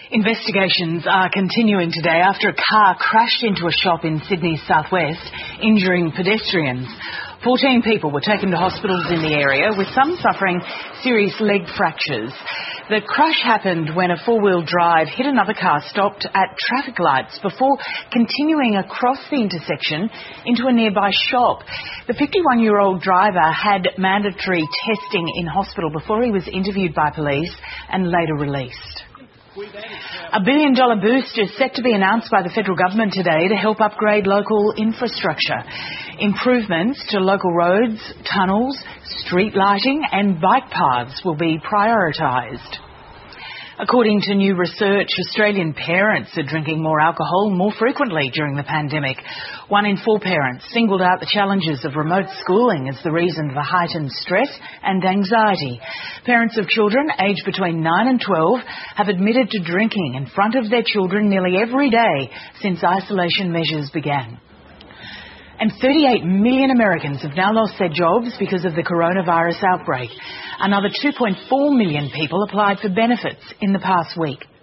Investigations are continuing today after a car crashed into a shop in Sydney's southwest, injuring pedestrians. 14 people were taken to hospitals in the area, with some suffering serious leg fractures. The crash happened when a four-wheel drive hit another car stopped at traffic lights before continuing across the intersection into a nearby shop. The 51-year-old driver had mandatory testing in hospital before he was interviewed by police and later released. A $1 billion boost is set to be announced by the federal government today to help upgrade local infrastructure. Improvements to local roads, tunnels, street lighting and bike paths will be prioritised. According to new research, Australian parents are drinking more alcohol more frequently during the pandemic. 1 in 4 parents singled out the challenges of remote schooling as the reason for heightened stress and anxiety. Parents of children aged between 9 and 12 have admitted to drinking in front of their children nearly every day since isolation measures began. And 38 million Americans have now lost their jobs because of the coronavirus outbreak. Another 2.4 million people applied for benefits in the past week.